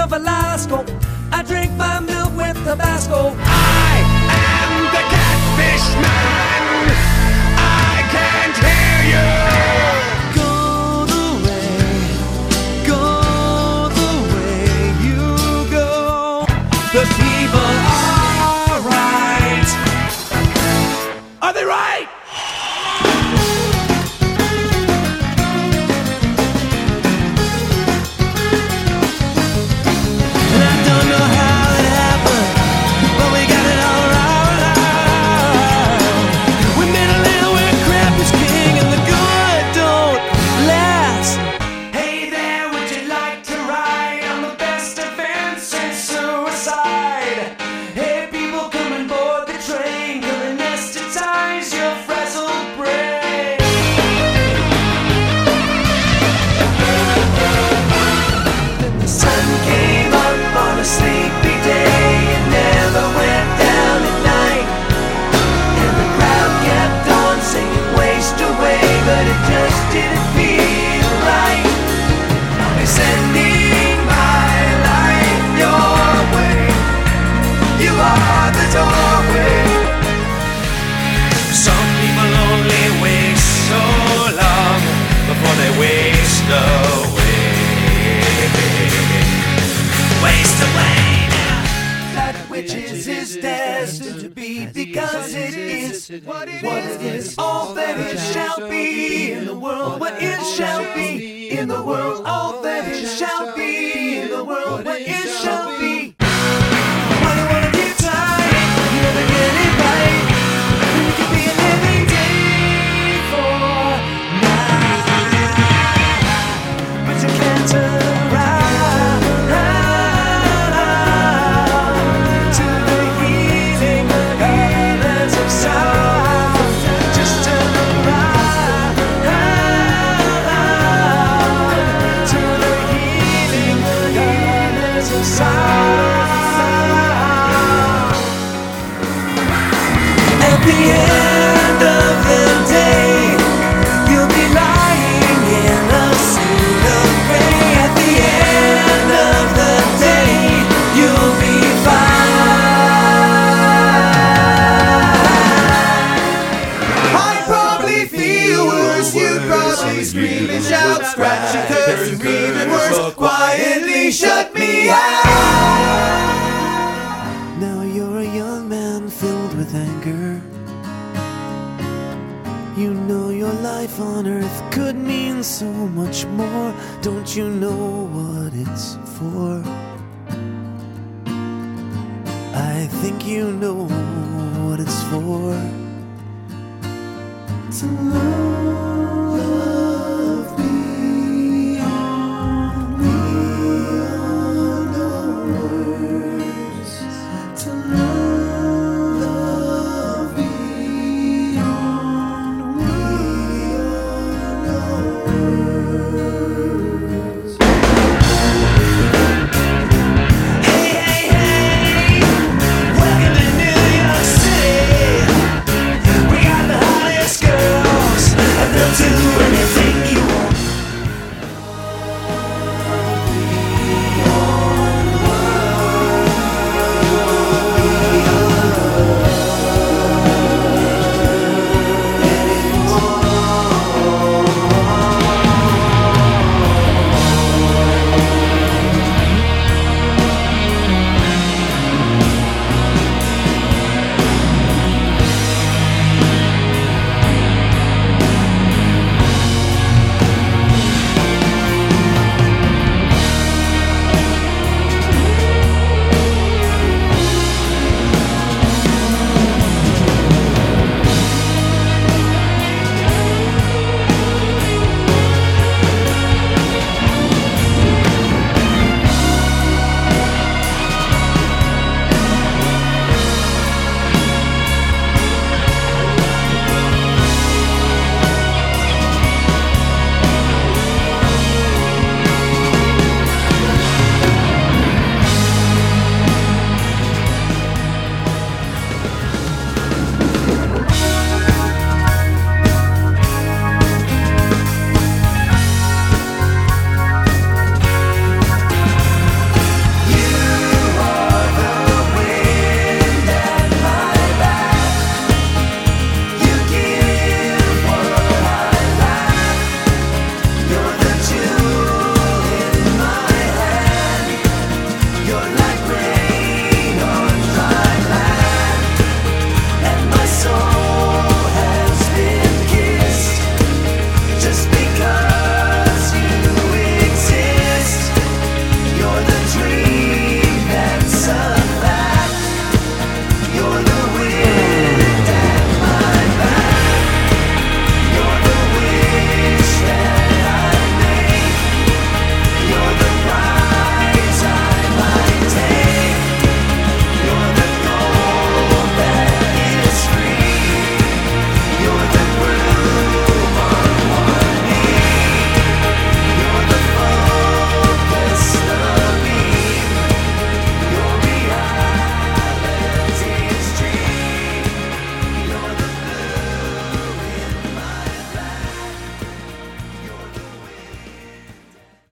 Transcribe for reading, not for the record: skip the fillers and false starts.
of Velasco. I drink my milk with Tabasco. I am the catfish man. I can't hear you. Go the way you go. The people are right. Are they right? Because it is what it is, all that it shall be in the world. What it shall be in the world, all that it shall be in the world. What it shall be. Why do you wanna get tired? You never get it right. When you can be a living day for night, but you can't turn around. At the end of the day, you'll be lying in a suit of gray. At the end of the day, you'll be fine. I'd probably feel worse. You'd probably scream and shout, scratch and curse, or even worse, quietly shut me out. Now you're a young man filled with anger. You know your life on earth could mean so much more. Don't you know what it's for? I think you know what it's for. To love.